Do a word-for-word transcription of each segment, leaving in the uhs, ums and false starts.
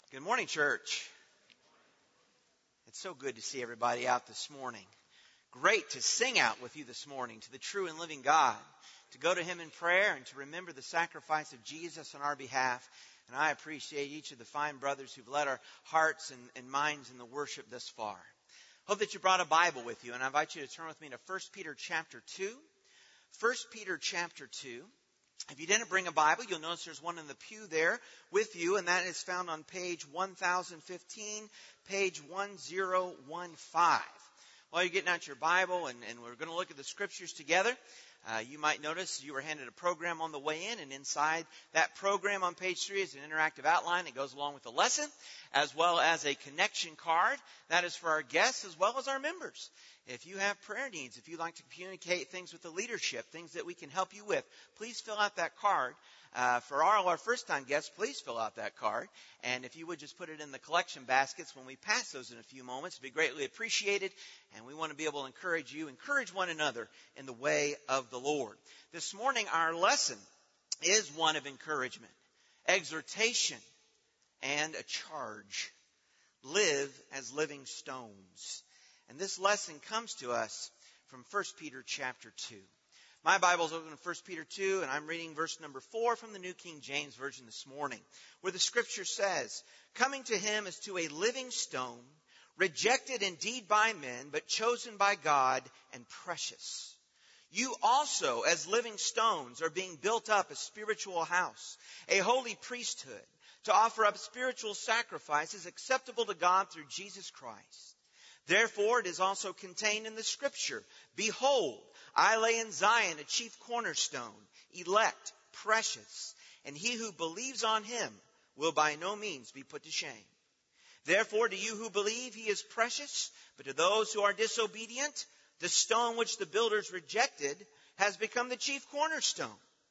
Good morning, church. It's so good to see everybody out this morning. Great to sing out with you this morning to the true and living God, to go to Him in prayer and to remember the sacrifice of Jesus on our behalf. And I appreciate each of the fine brothers who've led our hearts and, and minds in the worship thus far. Hope that you brought a Bible with you, and I invite you to turn with me to First Peter chapter two. First Peter chapter two. If you didn't bring a Bible, you'll notice there's one in the pew there with you, and that is found on page one thousand fifteen, page one thousand fifteen. While you're getting out your Bible, and, and we're going to look at the Scriptures together, uh, you might notice you were handed a program on the way in, and inside that program on page three is an interactive outline that goes along with the lesson, as well as a connection card. That is for our guests as well as our members. If you have prayer needs, if you'd like to communicate things with the leadership, things that we can help you with, please fill out that card. Uh, for all our first-time guests, please fill out that card. And if you would just put it in the collection baskets when we pass those in a few moments, it'd be greatly appreciated. And we want to be able to encourage you, encourage one another in the way of the Lord. This morning, our lesson is one of encouragement, exhortation, and a charge. Live as living stones. And this lesson comes to us from First Peter chapter two. My Bible's open to First Peter two, and I'm reading verse number four from the New King James Version this morning, where the Scripture says, "Coming to him as to a living stone, rejected indeed by men, but chosen by God and precious. You also, as living stones, are being built up a spiritual house, a holy priesthood, to offer up spiritual sacrifices acceptable to God through Jesus Christ. Therefore, it is also contained in the Scripture, Behold, I lay in Zion a chief cornerstone, elect, precious, and he who believes on him will by no means be put to shame. Therefore, to you who believe, he is precious, but to those who are disobedient, the stone which the builders rejected has become the chief cornerstone,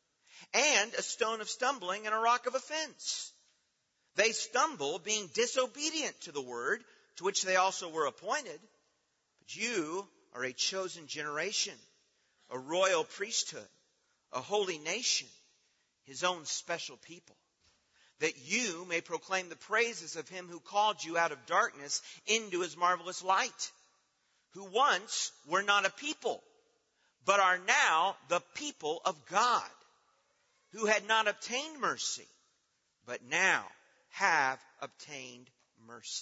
and a stone of stumbling and a rock of offense. They stumble, being disobedient to the word, to which they also were appointed. But you are a chosen generation, a royal priesthood, a holy nation, his own special people, that you may proclaim the praises of him who called you out of darkness into his marvelous light, who once were not a people, but are now the people of God, who had not obtained mercy, but now have obtained mercy."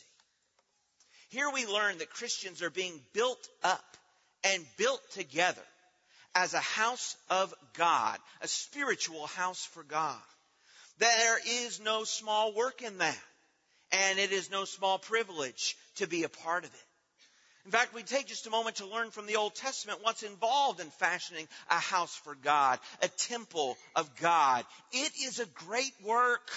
Here we learn that Christians are being built up and built together as a house of God, a spiritual house for God. There is no small work in that, and it is no small privilege to be a part of it. In fact, we take just a moment to learn from the Old Testament what's involved in fashioning a house for God, a temple of God. It is a great work.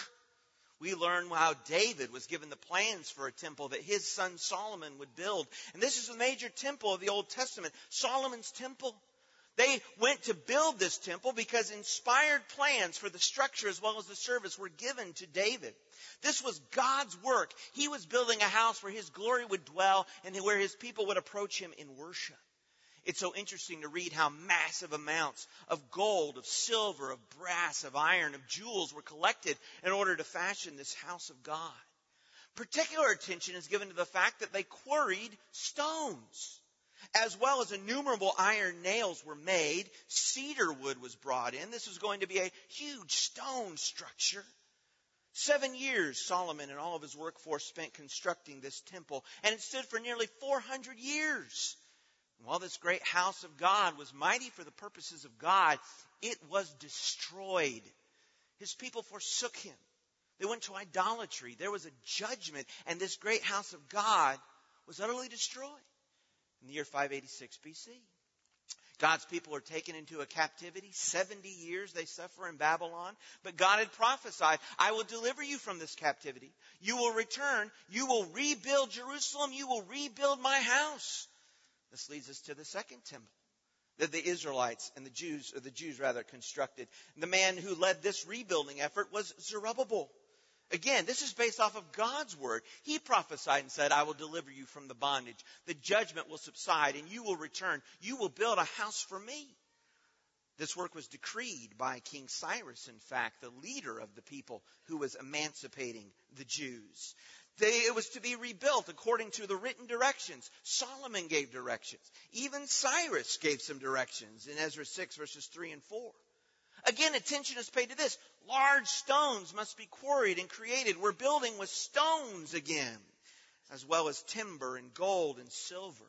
We learn how David was given the plans for a temple that his son Solomon would build. And this is the major temple of the Old Testament, Solomon's temple. They went to build this temple because inspired plans for the structure as well as the service were given to David. This was God's work. He was building a house where his glory would dwell and where his people would approach him in worship. It's so interesting to read how massive amounts of gold, of silver, of brass, of iron, of jewels were collected in order to fashion this house of God. Particular attention is given to the fact that they quarried stones, as well as innumerable iron nails were made. Cedar wood was brought in. This was going to be a huge stone structure. Seven years Solomon and all of his workforce spent constructing this temple, and it stood for nearly four hundred years. While this great house of God was mighty for the purposes of God, it was destroyed. His people forsook him. They went to idolatry. There was a judgment, and this great house of God was utterly destroyed in the year five eighty-six B C. God's people are taken into a captivity. seventy years they suffer in Babylon. But God had prophesied, I will deliver you from this captivity. You will return. You will rebuild Jerusalem. You will rebuild my house. This leads us to the second temple that the Israelites and the Jews, or the Jews rather, constructed. The man who led this rebuilding effort was Zerubbabel. Again, this is based off of God's word. He prophesied and said, I will deliver you from the bondage. The judgment will subside and you will return. You will build a house for me. This work was decreed by King Cyrus, in fact, the leader of the people who was emancipating the Jews. They, it was to be rebuilt according to the written directions. Solomon gave directions. Even Cyrus gave some directions in Ezra six, verses three and four. Again, attention is paid to this. Large stones must be quarried and created. We're building with stones again, as well as timber and gold and silver.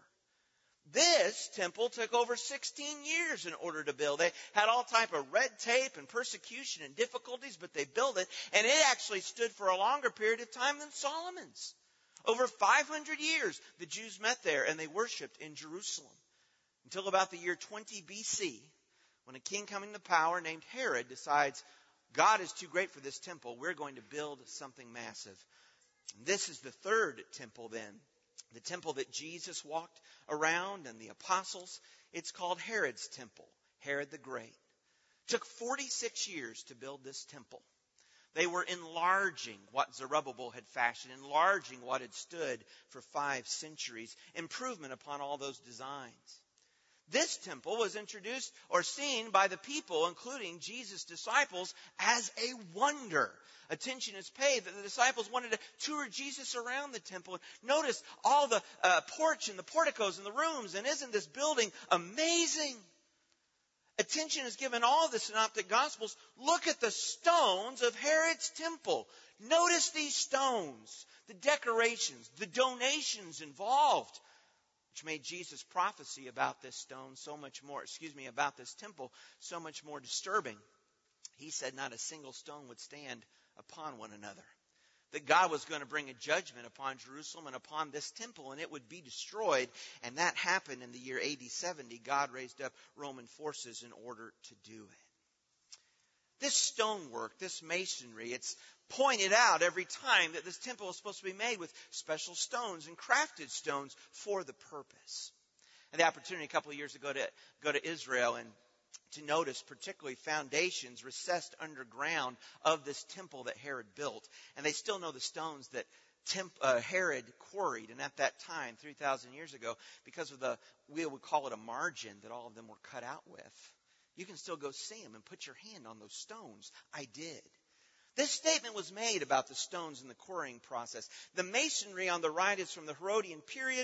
This temple took over sixteen years in order to build. They had all type of red tape and persecution and difficulties, but they built it. And it actually stood for a longer period of time than Solomon's. Over five hundred years, the Jews met there and they worshiped in Jerusalem. Until about the year twenty B C, when a king coming to power named Herod decides, God is too great for this temple. We're going to build something massive. And this is the third temple then. The temple that Jesus walked around and the apostles, it's called Herod's temple, Herod the Great. It took forty-six years to build this temple. They were enlarging what Zerubbabel had fashioned, enlarging what had stood for five centuries, improvement upon all those designs. This temple was introduced or seen by the people, including Jesus' disciples, as a wonder. Attention is paid that the disciples wanted to tour Jesus around the temple. Notice all the uh, porch and the porticos and the rooms. And isn't this building amazing? Attention is given all the synoptic gospels. Look at the stones of Herod's temple. Notice these stones, the decorations, the donations involved, which made Jesus' prophecy about this stone so much more, excuse me, about this temple so much more disturbing. He said not a single stone would stand upon one another. That God was going to bring a judgment upon Jerusalem and upon this temple, and it would be destroyed. And that happened in the year A D seventy. God raised up Roman forces in order to do it. This stonework, this masonry, it's pointed out every time that this temple is supposed to be made with special stones and crafted stones for the purpose. I had the opportunity a couple of years ago to go to Israel and to notice particularly foundations recessed underground of this temple that Herod built. And they still know the stones that temp, uh, Herod quarried. And at that time, three thousand years ago, because of the, we would call it a margin that all of them were cut out with, you can still go see them and put your hand on those stones. I did. This statement was made about the stones in the quarrying process. The masonry on the right is from the Herodian period.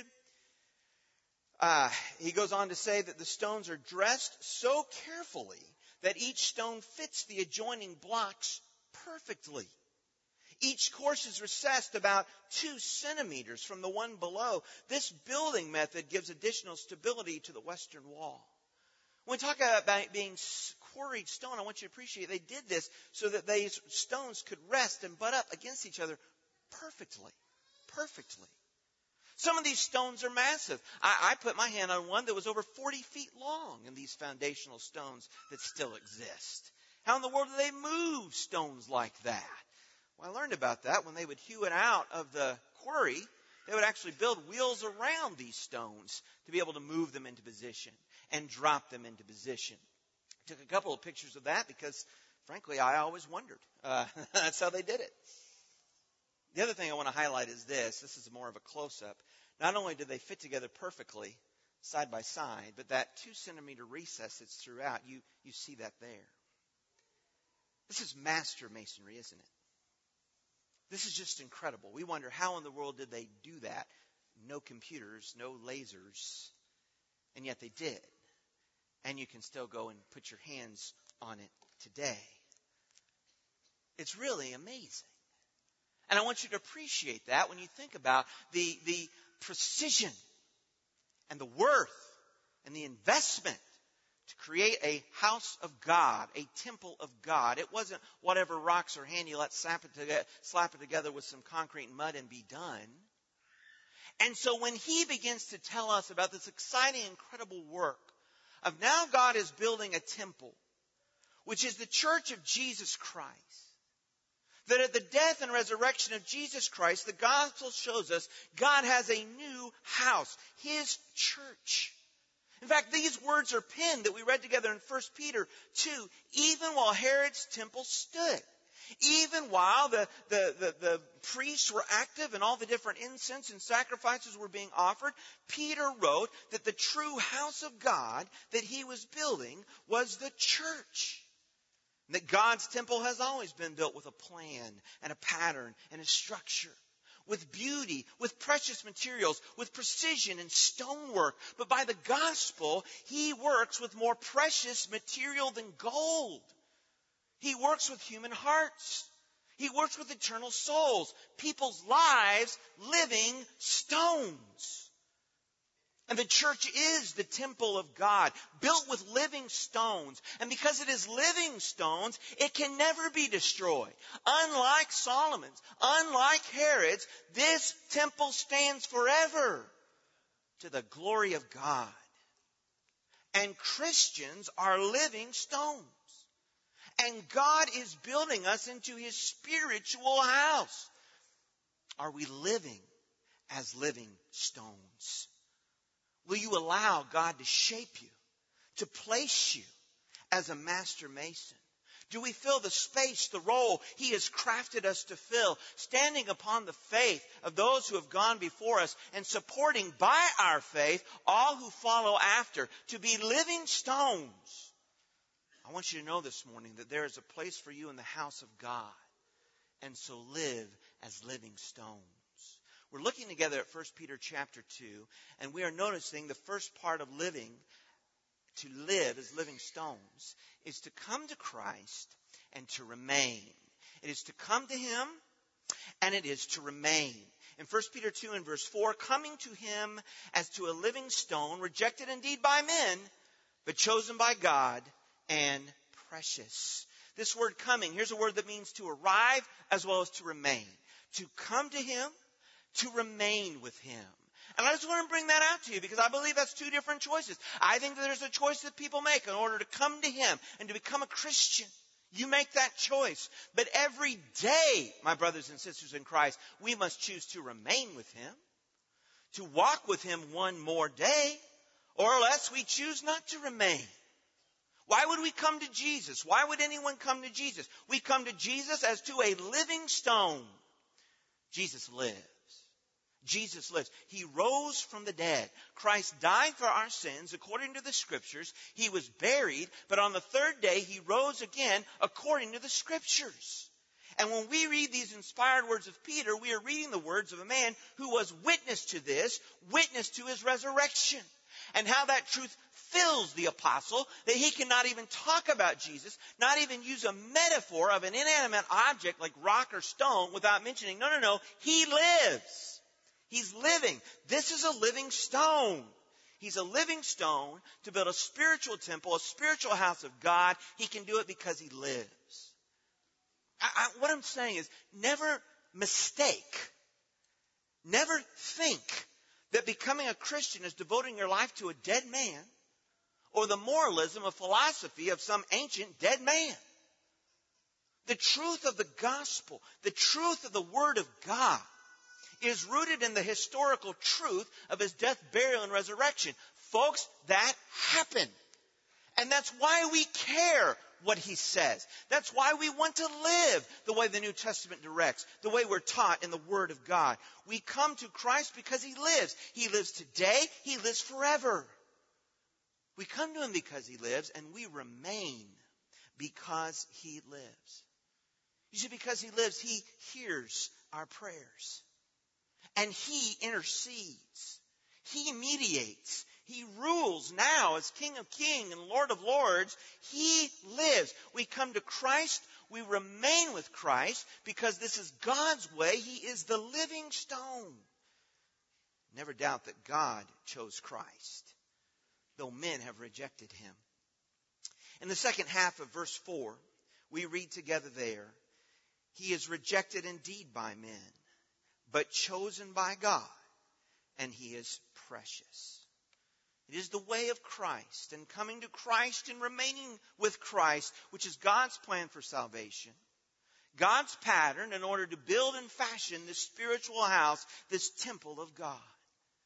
Uh, he goes on to say that the stones are dressed so carefully that each stone fits the adjoining blocks perfectly. Each course is recessed about two centimeters from the one below. This building method gives additional stability to the western wall. When we talk about being quarried stone, I want you to appreciate they did this so that these stones could rest and butt up against each other perfectly. Perfectly. Some of these stones are massive. I, I put my hand on one that was over forty feet long in these foundational stones that still exist. How in the world do they move stones like that? Well, I learned about that when they would hew it out of the quarry. They would actually build wheels around these stones to be able to move them into position and drop them into position. I took a couple of pictures of that because, frankly, I always wondered. Uh, that's how they did it. The other thing I want to highlight is this. This is more of a close-up. Not only did they fit together perfectly side by side, but that two centimeter recess that's throughout, you, you see that there. This is master masonry, isn't it? This is just incredible. We wonder how in the world did they do that? No computers, no lasers, and yet they did. And you can still go and put your hands on it today. It's really amazing. And I want you to appreciate that when you think about the, the precision and the worth and the investment to create a house of God, a temple of God. It wasn't whatever rocks are handy, let's slap it, together, slap it together with some concrete and mud and be done. And so when he begins to tell us about this exciting, incredible work of now God is building a temple, which is the church of Jesus Christ, that at the death and resurrection of Jesus Christ, the gospel shows us God has a new house, his church. In fact, these words are penned that we read together in First Peter two, even while Herod's temple stood. Even while the, the, the, the priests were active and all the different incense and sacrifices were being offered, Peter wrote that the true house of God that he was building was the church. And that God's temple has always been built with a plan and a pattern and a structure, with beauty, with precious materials, with precision and stonework. But by the gospel, he works with more precious material than gold. He works with human hearts. He works with eternal souls, people's lives, living stones. And the church is the temple of God, built with living stones. And because it is living stones, it can never be destroyed. Unlike Solomon's, unlike Herod's, this temple stands forever to the glory of God. And Christians are living stones. And God is building us into His spiritual house. Are we living as living stones? Will you allow God to shape you, to place you as a master mason? Do we fill the space, the role He has crafted us to fill, standing upon the faith of those who have gone before us and supporting by our faith all who follow after, to be living stones? I want you to know this morning that there is a place for you in the house of God, and so live as living stones. We're looking together at First Peter chapter two, and we are noticing the first part of living, to live as living stones, is to come to Christ and to remain. It is to come to Him, and it is to remain. In First Peter two and verse four, coming to Him as to a living stone, rejected indeed by men, but chosen by God and precious. This word coming, here's a word that means to arrive as well as to remain. To come to Him, to remain with Him. And I just want to bring that out to you because I believe that's two different choices. I think that there's a choice that people make in order to come to Him and to become a Christian. You make that choice. But every day, my brothers and sisters in Christ, we must choose to remain with Him, to walk with Him one more day, or else we choose not to remain. Why would we come to Jesus? Why would anyone come to Jesus? We come to Jesus as to a living stone. Jesus lives. Jesus lives. He rose from the dead. Christ died for our sins according to the Scriptures. He was buried, but on the third day He rose again according to the Scriptures. And when we read these inspired words of Peter, we are reading the words of a man who was witness to this, witness to His resurrection, and how that truth fills the apostle that he cannot even talk about Jesus, not even use a metaphor of an inanimate object like rock or stone without mentioning, no, no, no, He lives. He's living. This is a living stone. He's a living stone to build a spiritual temple, a spiritual house of God. He can do it because He lives. I, I, what I'm saying is never mistake, never think that becoming a Christian is devoting your life to a dead man or the moralism of philosophy of some ancient dead man. The truth of the gospel, the truth of the Word of God, is rooted in the historical truth of His death, burial, and resurrection. Folks, that happened. And that's why we care what He says. That's why we want to live the way the New Testament directs, the way we're taught in the Word of God. We come to Christ because He lives. He lives today. He lives forever. We come to Him because He lives, and we remain because He lives. You see, because He lives, He hears our prayers. And He intercedes. He mediates. He rules now as King of Kings and Lord of Lords. He lives. We come to Christ. We remain with Christ because this is God's way. He is the living stone. Never doubt that God chose Christ, though men have rejected Him. In the second half of verse four, we read together there, He is rejected indeed by men, but chosen by God, and He is precious. It is the way of Christ, and coming to Christ and remaining with Christ, which is God's plan for salvation, God's pattern in order to build and fashion this spiritual house, this temple of God.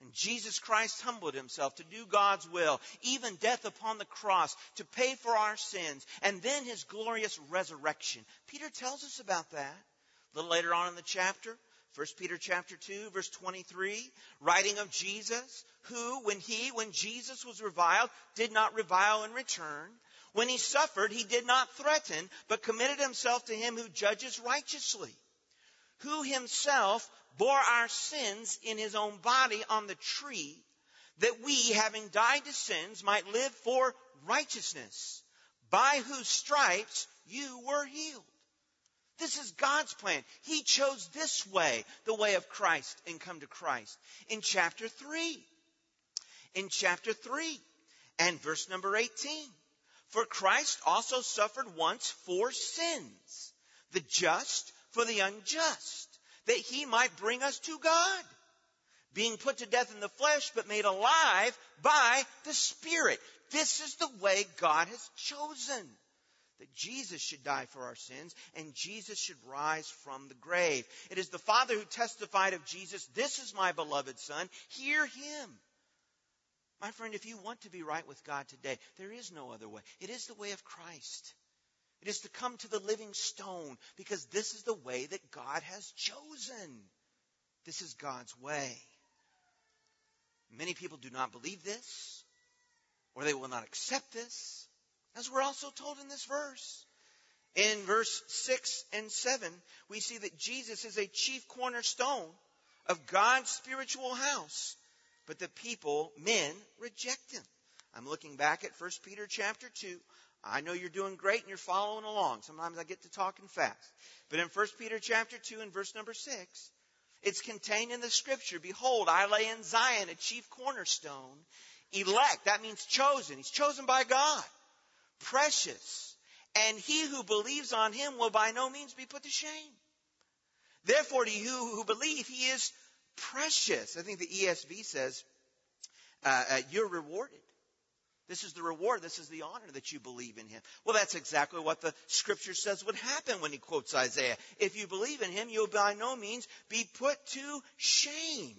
And Jesus Christ humbled himself to do God's will, even death upon the cross, to pay for our sins, and then his glorious resurrection. Peter tells us about that. A little later on in the chapter, First Peter chapter two, verse twenty-three, writing of Jesus, who, when he, when Jesus was reviled, did not revile in return. When he suffered, he did not threaten, but committed himself to him who judges righteously, who himself bore our sins in his own body on the tree, that we, having died to sins, might live for righteousness, by whose stripes you were healed. This is God's plan. He chose this way, the way of Christ, and come to Christ. In chapter three, in chapter three, and verse number eighteen, for Christ also suffered once for sins, the just for the unjust, that he might bring us to God, being put to death in the flesh, but made alive by the Spirit. This is the way God has chosen, that Jesus should die for our sins, and Jesus should rise from the grave. It is the Father who testified of Jesus, this is my beloved Son, hear him. My friend, if you want to be right with God today, there is no other way. It is the way of Christ. It is to come to the living stone, because this is the way that God has chosen. This is God's way. Many people do not believe this, or they will not accept this, as we're also told in this verse. In verse six and seven, we see that Jesus is a chief cornerstone of God's spiritual house, but the people, men, reject him. I'm looking back at First Peter chapter two. I know you're doing great and you're following along. Sometimes I get to talking fast. But in First Peter chapter two and verse number six, it's contained in the scripture, behold, I lay in Zion a chief cornerstone, elect. That means chosen. He's chosen by God. Precious. And he who believes on him will by no means be put to shame. Therefore, to you who believe, he is precious. I think the E S V says, uh, uh, you're rewarded. This is the reward. This is the honor that you believe in him. Well, that's exactly what the scripture says would happen when he quotes Isaiah. If you believe in him, you'll by no means be put to shame.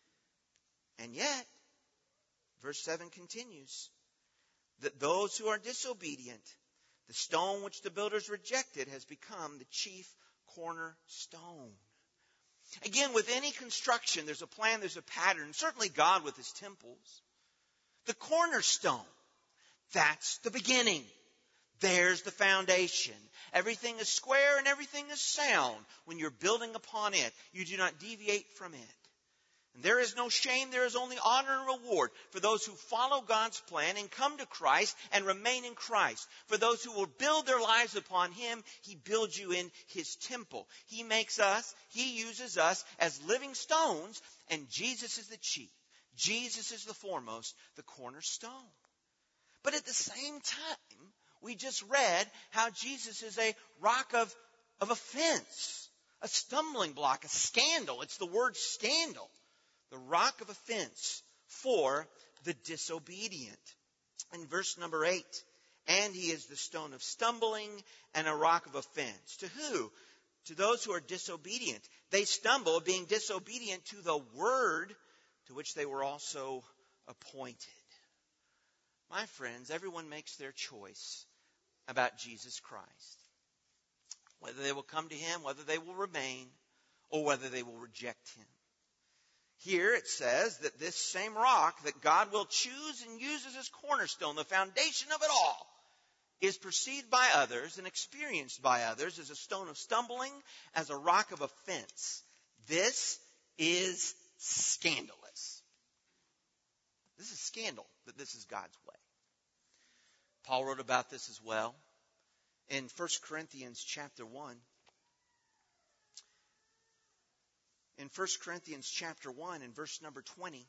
And yet, verse seven continues, that those who are disobedient, the stone which the builders rejected has become the chief cornerstone. Again, with any construction, there's a plan, there's a pattern. Certainly God with his temples. The cornerstone, that's the beginning. There's the foundation. Everything is square and everything is sound when you're building upon it. You do not deviate from it. And there is no shame, there is only honor and reward for those who follow God's plan and come to Christ and remain in Christ. For those who will build their lives upon him, he builds you in his temple. He makes us, he uses us as living stones, and Jesus is the chief. Jesus is the foremost, the cornerstone. But at the same time, we just read how Jesus is a rock of, of offense, a stumbling block, a scandal. It's the word scandal. The rock of offense for the disobedient. In verse number eight, and he is the stone of stumbling and a rock of offense. To who? To those who are disobedient. They stumble, being disobedient to the word to which they were also appointed. My friends, everyone makes their choice about Jesus Christ. Whether they will come to him, whether they will remain, or whether they will reject him. Here it says that this same rock that God will choose and use as his cornerstone, the foundation of it all, is perceived by others and experienced by others as a stone of stumbling, as a rock of offense. This is scandalous. This is scandal that this is God's way. Paul wrote about this as well in First Corinthians chapter one. In First Corinthians chapter one and verse number twenty.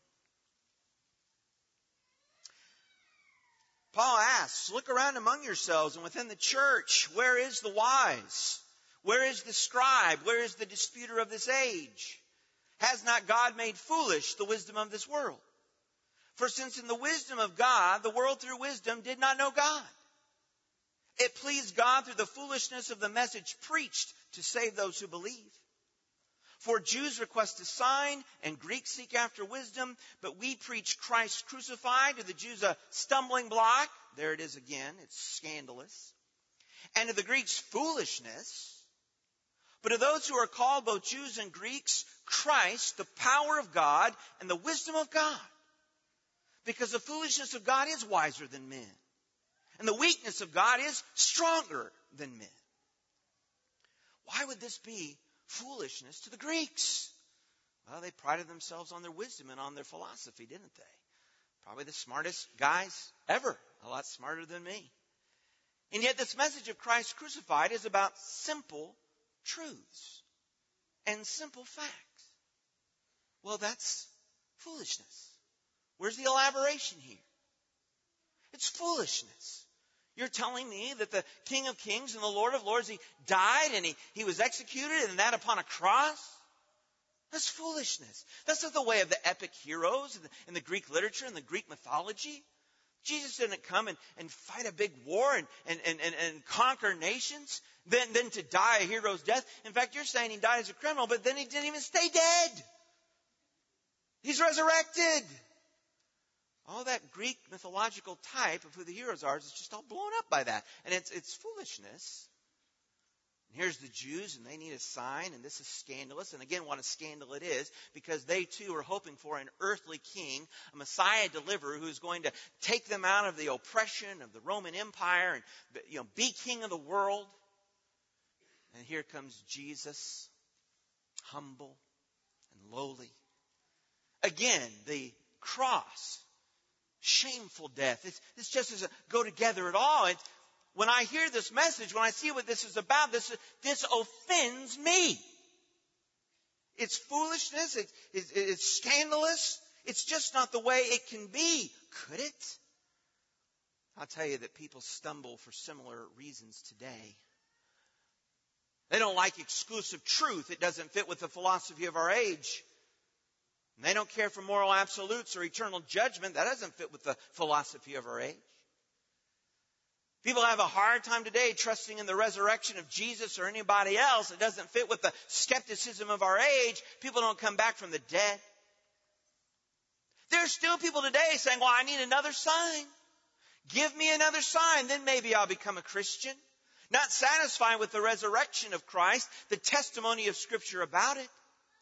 Paul asks, look around among yourselves and within the church, where is the wise? Where is the scribe? Where is the disputer of this age? Has not God made foolish the wisdom of this world? For since in the wisdom of God, the world through wisdom did not know God, it pleased God through the foolishness of the message preached to save those who believe. For Jews request a sign, and Greeks seek after wisdom, but we preach Christ crucified, to the Jews a stumbling block. There it is again, it's scandalous. And to the Greeks foolishness. But to those who are called, both Jews and Greeks, Christ, the power of God and the wisdom of God. Because the foolishness of God is wiser than men. And the weakness of God is stronger than men. Why would this be foolishness to the Greeks? Well, they prided themselves on their wisdom and on their philosophy, didn't they? Probably the smartest guys ever. A lot smarter than me. And yet this message of Christ crucified is about simple truths and simple facts. Well, that's foolishness. Where's the elaboration here? It's foolishness. You're telling me that the King of Kings and the Lord of Lords, he died and he, he was executed, and that upon a cross? That's foolishness. That's not the way of the epic heroes in the, in the Greek literature and the Greek mythology. Jesus didn't come and, and fight a big war and, and, and, and, and conquer nations, then, then to die a hero's death. In fact, you're saying he died as a criminal, but then he didn't even stay dead. He's resurrected. All that Greek mythological type of who the heroes are is just all blown up by that. And it's, it's foolishness. And here's the Jews, and they need a sign, and this is scandalous. And again, what a scandal it is, because they too are hoping for an earthly king, a Messiah deliverer who's going to take them out of the oppression of the Roman Empire and, you know, be king of the world. And here comes Jesus, humble and lowly. Again, the cross, shameful death. It's, this just doesn't go together at all. It's, when I hear this message, when I see what this is about, this, this offends me. It's foolishness. It, it, it's scandalous. It's just not the way it can be. Could it? I'll tell you that people stumble for similar reasons today. They don't like exclusive truth. It doesn't fit with the philosophy of our age. And they don't care for moral absolutes or eternal judgment. That doesn't fit with the philosophy of our age. People have a hard time today trusting in the resurrection of Jesus or anybody else. It doesn't fit with the skepticism of our age. People don't come back from the dead. There's still people today saying, well, I need another sign. Give me another sign, then maybe I'll become a Christian. Not satisfied with the resurrection of Christ, the testimony of Scripture about it.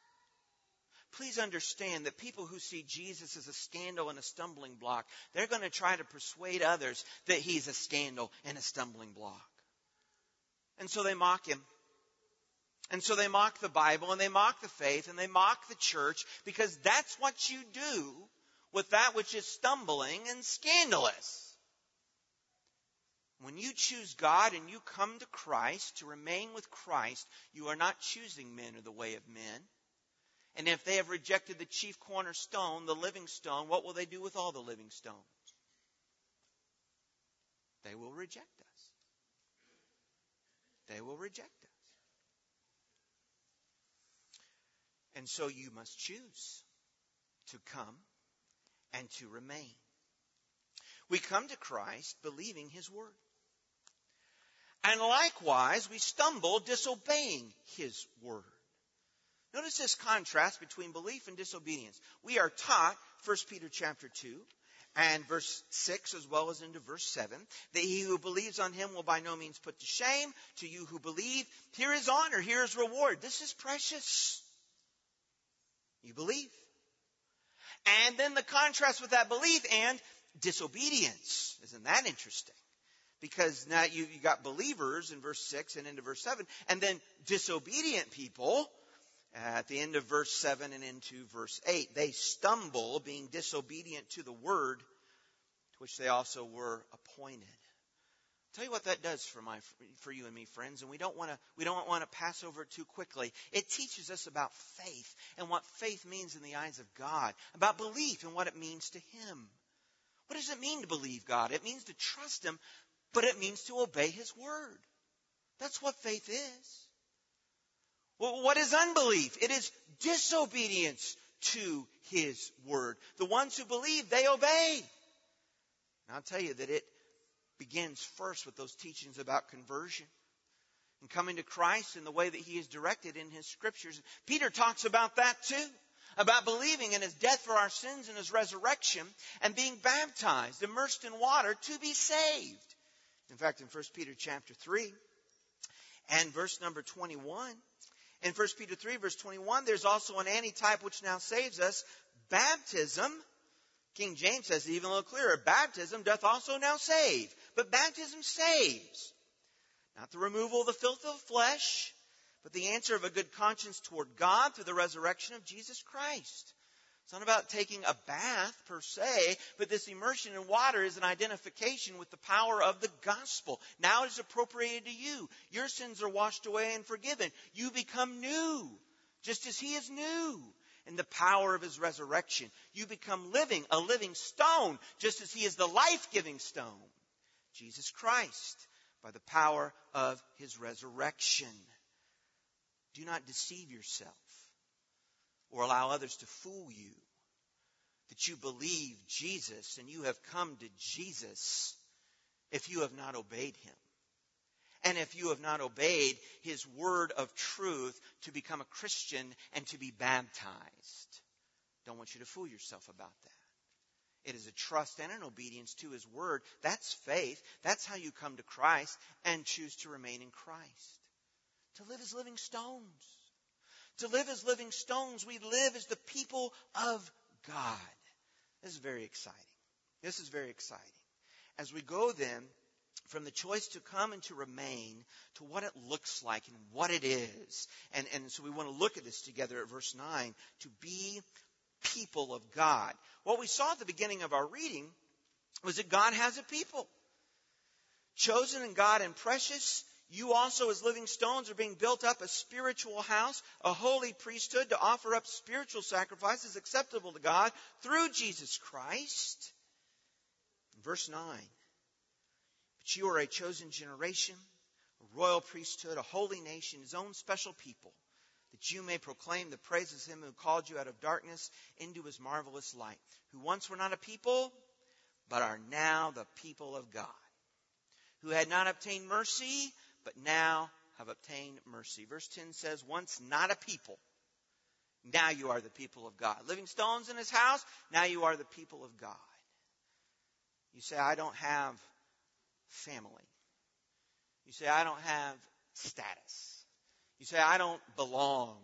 Please understand that people who see Jesus as a scandal and a stumbling block, they're going to try to persuade others that he's a scandal and a stumbling block. And so they mock him. And so they mock the Bible, and they mock the faith, and they mock the church, because that's what you do with that which is stumbling and scandalous. When you choose God and you come to Christ, to remain with Christ, you are not choosing men or the way of men. And if they have rejected the chief cornerstone, the living stone, what will they do with all the living stones? They will reject us. They will reject us. And so you must choose to come and to remain. We come to Christ believing his word. And likewise, we stumble disobeying his word. Notice this contrast between belief and disobedience. We are taught, First Peter chapter two and verse six as well as into verse seven, that he who believes on him will by no means put to shame. To you who believe, here is honor, here is reward. This is precious. You believe. And then the contrast with that belief and disobedience. Isn't that interesting? Because now you, you got believers in verse six and into verse seven, and then disobedient people at the end of verse seven and into verse eight. They stumble, being disobedient to the word to which they also were appointed. I'll tell you what that does for my for you and me, friends, and we don't want to we don't want to pass over it too quickly. It teaches us about faith and what faith means in the eyes of God, about belief and what it means to him. What does it mean to believe God? It means to trust him, but it means to obey his word. That's what faith is. Well, what is unbelief? It is disobedience to his word. The ones who believe, they obey. And I'll tell you that it begins first with those teachings about conversion. and coming to Christ in the way that he is directed in his scriptures. Peter talks about that too, about believing in his death for our sins and his resurrection and being baptized, immersed in water to be saved. In fact, in First Peter chapter three and verse number twenty-one, in First Peter three verse twenty-one, there's also an antitype which now saves us. Baptism, King James says it even a little clearer, baptism doth also now save. But baptism saves. Not the removal of the filth of the flesh, but the answer of a good conscience toward God through the resurrection of Jesus Christ. It's not about taking a bath per se, but this immersion in water is an identification with the power of the gospel. Now it is appropriated to you. Your sins are washed away and forgiven. You become new, just as he is new. In the power of his resurrection, you become living, a living stone, just as he is the life-giving stone, Jesus Christ, by the power of his resurrection. Do not deceive yourself or allow others to fool you that you believe Jesus and you have come to Jesus if you have not obeyed him. And if you have not obeyed his word of truth to become a Christian and to be baptized. Don't want you to fool yourself about that. It is a trust and an obedience to his word. That's faith. That's how you come to Christ and choose to remain in Christ. To live as living stones. To live as living stones, we live as the people of God. This is very exciting. This is very exciting. As we go then from the choice to come and to remain to what it looks like and what it is. And, and so we want to look at this together at verse nine. To be people of God. What we saw at the beginning of our reading was that God has a people. Chosen in God and precious. You also as living stones are being built up a spiritual house, a holy priesthood to offer up spiritual sacrifices acceptable to God through Jesus Christ. Verse nine. But you are a chosen generation, a royal priesthood, a holy nation, his own special people, that you may proclaim the praises of him who called you out of darkness into his marvelous light, who once were not a people, but are now the people of God, who had not obtained mercy, but now have obtained mercy. Verse ten says, once not a people, now you are the people of God. Living stones in his house, now you are the people of God. You say, I don't have family. You say, I don't have status. You say, I don't belong.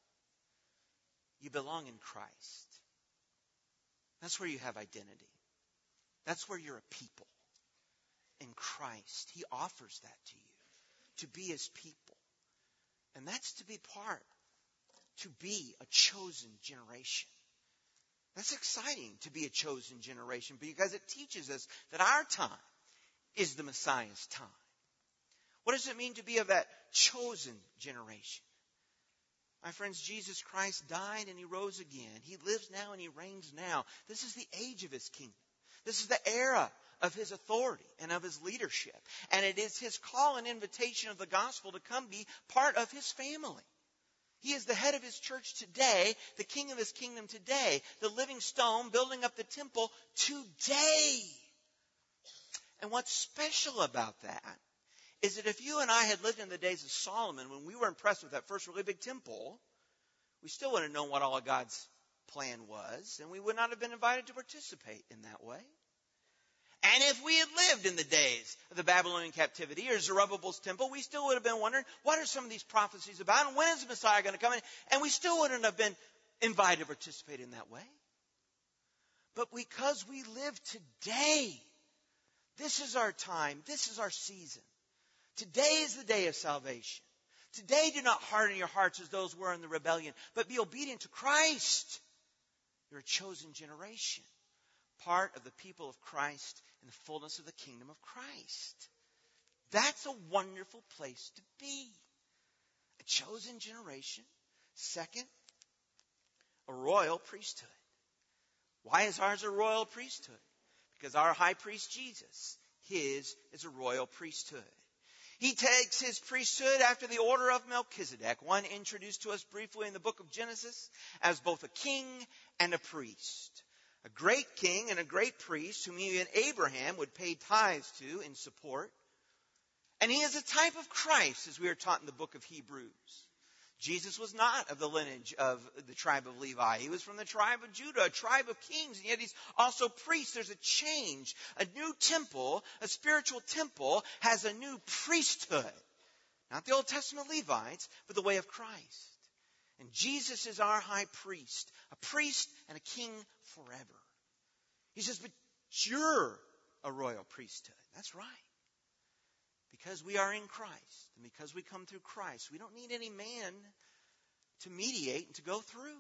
You belong in Christ. That's where you have identity. That's where you're a people. In Christ. He offers that to you. To be his people. And that's to be part. To be a chosen generation. That's exciting to be a chosen generation because it teaches us that our time is the Messiah's time. What does it mean to be of that chosen generation? My friends, Jesus Christ died and he rose again. He lives now and he reigns now. This is the age of his kingdom. This is the era of his authority and of his leadership. And it is his call and invitation of the gospel to come be part of his family. He is the head of his church today, the king of his kingdom today, the living stone building up the temple today. And what's special about that is that if you and I had lived in the days of Solomon, when we were impressed with that first really big temple, we still wouldn't have known what all of God's plan was, and we would not have been invited to participate in that way. And if we had lived in the days of the Babylonian captivity or Zerubbabel's temple, we still would have been wondering, what are some of these prophecies about, and when is the Messiah going to come in? And we still wouldn't have been invited to participate in that way. But because we live today, this is our time, this is our season. Today is the day of salvation. Today do not harden your hearts as those were in the rebellion, but be obedient to Christ. You're a chosen generation, part of the people of Christ in the fullness of the kingdom of Christ. That's a wonderful place to be. A chosen generation. Second, a royal priesthood. Why is ours a royal priesthood? Because our high priest Jesus, his is a royal priesthood. He takes his priesthood after the order of Melchizedek, one introduced to us briefly in the book of Genesis as both a king and a priest. A great king and a great priest whom even Abraham would pay tithes to in support. And he is a type of Christ, as we are taught in the book of Hebrews. Jesus was not of the lineage of the tribe of Levi. He was from the tribe of Judah, a tribe of kings, and yet he's also priest. There's a change. A new temple, a spiritual temple, has a new priesthood. Not the Old Testament Levites, but the way of Christ. And Jesus is our high priest, a priest and a king forever. He says, but you're a royal priesthood. That's right. Because we are in Christ, and because we come through Christ, we don't need any man to mediate and to go through.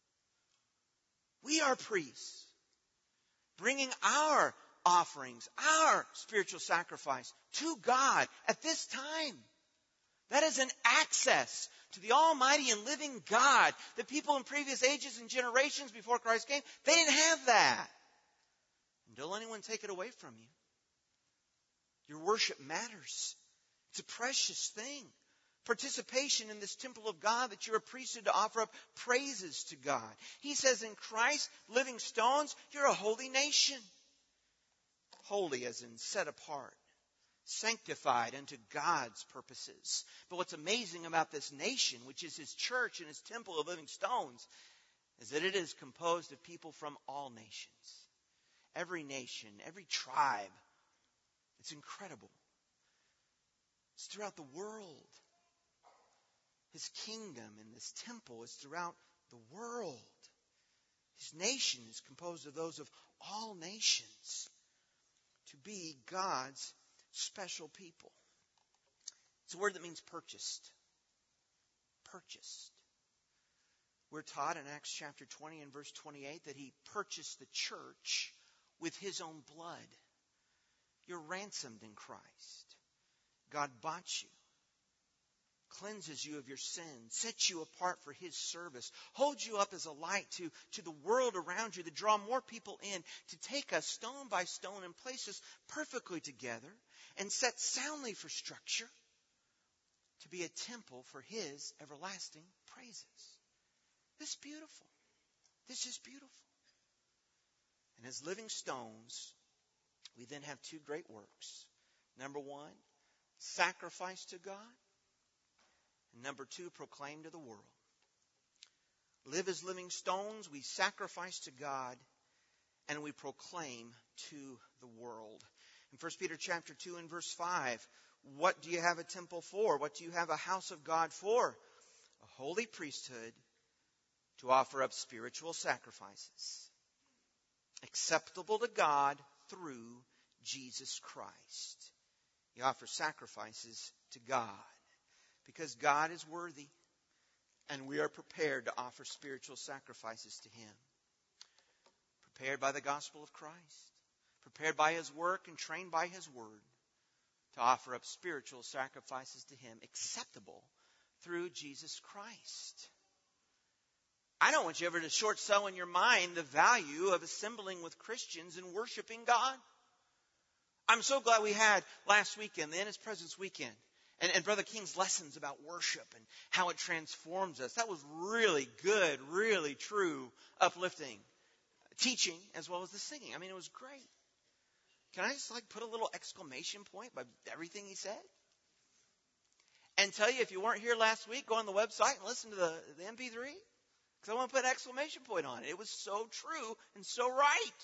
We are priests, bringing our offerings, our spiritual sacrifice to God at this time. That is an access to the almighty and living God. The people in previous ages and generations before Christ came, they didn't have that. And don't let anyone take it away from you. Your worship matters. It's a precious thing. Participation in this temple of God, that you're a priesthood to offer up praises to God. He says in Christ, living stones, you're a holy nation. Holy as in set apart, sanctified unto God's purposes. But what's amazing about this nation, which is his church and his temple of living stones, is that it is composed of people from all nations. Every nation, every tribe. It's incredible. It's throughout the world. His kingdom and this temple is throughout the world. His nation is composed of those of all nations to be God's special people. It's a word that means purchased. Purchased. We're taught in Acts chapter twenty and verse twenty-eight that he purchased the church with his own blood. You're ransomed in Christ. God bought you, cleanses you of your sins, sets you apart for his service, holds you up as a light to, to the world around you to draw more people in, to take us stone by stone and place us perfectly together and set soundly for structure to be a temple for his everlasting praises. This is beautiful. This is beautiful. And as living stones, we then have two great works. Number one, sacrifice to God. And number two, proclaim to the world. Live as living stones, we sacrifice to God, and we proclaim to the world. In First Peter chapter two and verse five, what do you have a temple for? What do you have a house of God for? A holy priesthood to offer up spiritual sacrifices, acceptable to God through Jesus Christ. You offer sacrifices to God because God is worthy, and we are prepared to offer spiritual sacrifices to him. Prepared by the gospel of Christ, prepared by his work and trained by his word to offer up spiritual sacrifices to him, acceptable through Jesus Christ. I don't want you ever to short sell in your mind the value of assembling with Christians and worshiping God. I'm so glad we had last weekend, the In His Presence weekend, and, and Brother King's lessons about worship and how it transforms us. That was really good, really true, uplifting teaching as well as the singing. I mean, it was great. Can I just like put a little exclamation point by everything he said? And tell you, if you weren't here last week, go on the website and listen to the, the M P three. Because I want to put an exclamation point on it. It was so true and so right.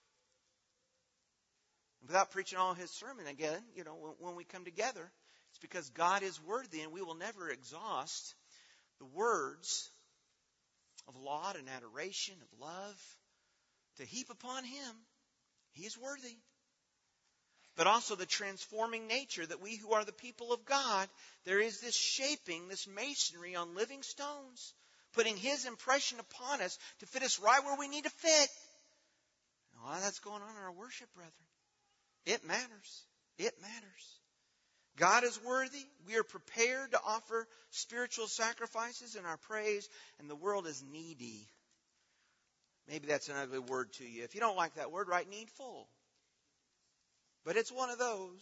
Without preaching all his sermon again, you know, when, when we come together, it's because God is worthy, and we will never exhaust the words of laud and adoration, of love, to heap upon him. He is worthy. But also the transforming nature that we who are the people of God, there is this shaping, this masonry on living stones, putting his impression upon us to fit us right where we need to fit. And all that's going on in our worship, brethren. It matters. It matters. God is worthy. We are prepared to offer spiritual sacrifices in our praise, and the world is needy. Maybe that's an ugly word to you. If you don't like that word, write needful. But it's one of those.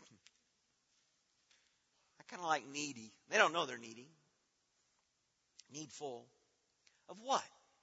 I kind of like needy. They don't know they're needy. Needful. Of what?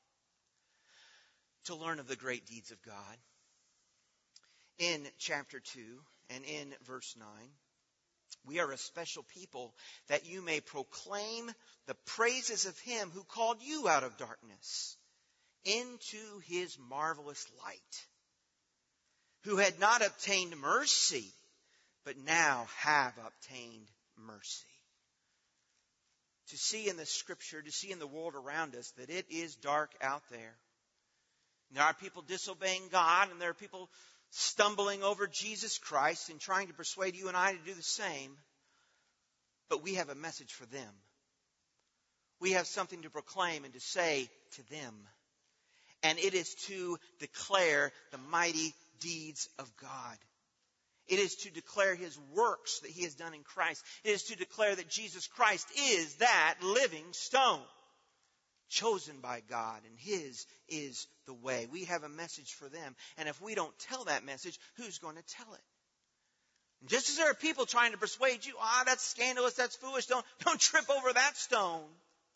To learn of the great deeds of God. In chapter two and in verse nine, We are a special people that you may proclaim the praises of him who called you out of darkness into his marvelous light, who had not obtained mercy, but now have obtained mercy. To see in the Scripture, to see in the world around us that it is dark out there. And there are people disobeying God, and there are people stumbling over Jesus Christ and trying to persuade you and I to do the same. But we have a message for them. We have something to proclaim and to say to them. And it is to declare the mighty deeds of God. It is to declare his works that he has done in Christ. It is to declare that Jesus Christ is that living stone, chosen by God, and his is the way. We have a message for them. And if we don't tell that message, who's going to tell it? And just as there are people trying to persuade you, ah, that's scandalous, that's foolish, don't, don't trip over that stone.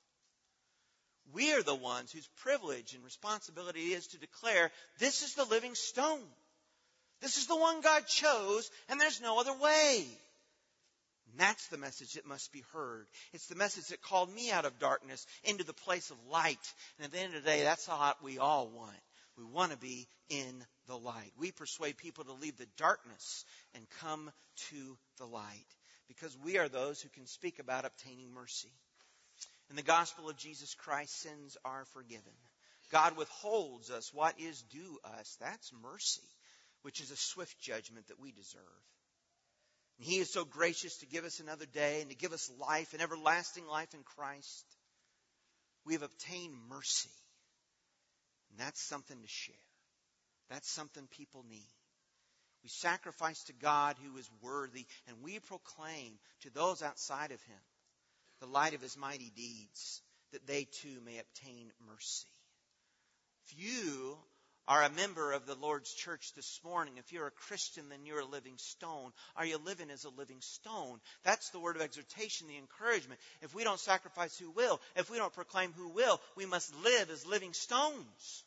We are the ones whose privilege and responsibility is to declare, this is the living stone. This is the one God chose, and there's no other way. And that's the message that must be heard. It's the message that called me out of darkness into the place of light. And at the end of the day, that's what we all want. We want to be in the light. We persuade people to leave the darkness and come to the light, because we are those who can speak about obtaining mercy. In the gospel of Jesus Christ, sins are forgiven. God withholds us what is due us. That's mercy, which is a swift judgment that we deserve. And he is so gracious to give us another day and to give us life, and everlasting life in Christ. We have obtained mercy. And that's something to share. That's something people need. We sacrifice to God who is worthy, and we proclaim to those outside of him the light of his mighty deeds, that they too may obtain mercy. If you are a member of the Lord's church this morning, if you're a Christian, then you're a living stone. Are you living as a living stone? That's the word of exhortation, the encouragement. If we don't sacrifice, who will? If we don't proclaim, who will? We must live as living stones.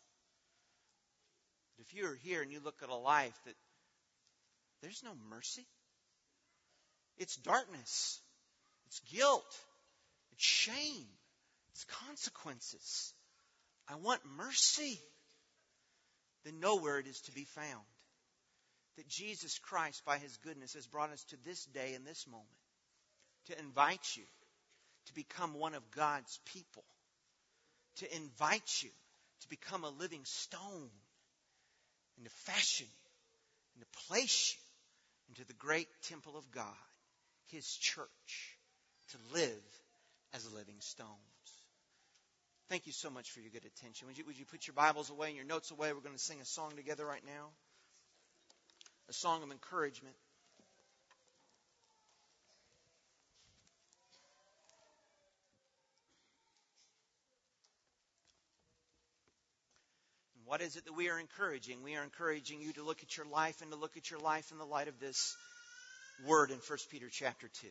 But if you're here and you look at a life that there's no mercy, it's darkness, it's guilt, it's shame, it's consequences. I want mercy. Then know where it is to be found. That Jesus Christ, by his goodness, has brought us to this day and this moment to invite you to become one of God's people. To invite you to become a living stone, and to fashion you and to place you into the great temple of God, his church, to live as living stones. Thank you so much for your good attention. Would you, would you put your Bibles away and your notes away? We're going to sing a song together right now. A song of encouragement. And what is it that we are encouraging? We are encouraging you to look at your life and to look at your life in the light of this word in First Peter chapter two.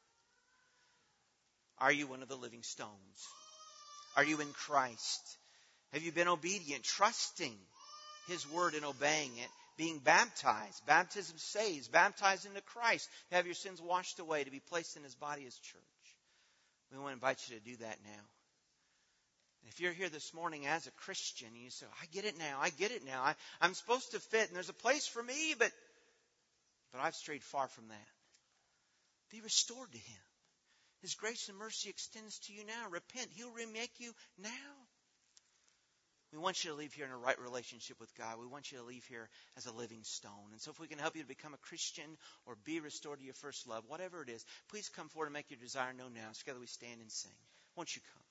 Are you one of the living stones? Are you in Christ? Have you been obedient, trusting his word and obeying it, being baptized? Baptism saves, baptized into Christ, to have your sins washed away, to be placed in his body as church. We want to invite you to do that now. And if you're here this morning as a Christian, and you say, I get it now, I get it now. I, I'm supposed to fit, and there's a place for me, but, but I've strayed far from that. Be restored to him. His grace and mercy extends to you now. Repent. He'll remake you now. We want you to leave here in a right relationship with God. We want you to leave here as a living stone. And so if we can help you to become a Christian or be restored to your first love, whatever it is, please come forward and make your desire known now. Together we stand and sing. Won't you come?